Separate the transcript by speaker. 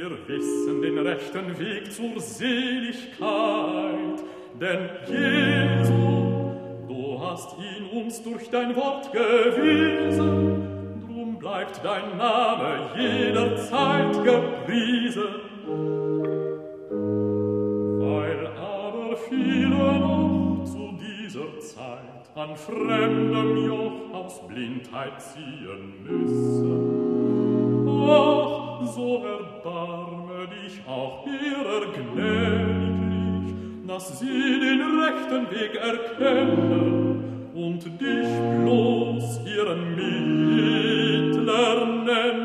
Speaker 1: Wir wissen den rechten Weg zur Seligkeit, denn Jesu, du hast ihn uns durch dein Wort gewiesen, drum bleibt dein Name jederzeit gepriesen. Weil aber viele noch zu dieser Zeit an fremdem Joch aus Blindheit ziehen müssen, ach, so erbarme dich auch ihrer gnädiglich, dass sie den rechten Weg erkennen und dich bloß ihren Mittler nennen.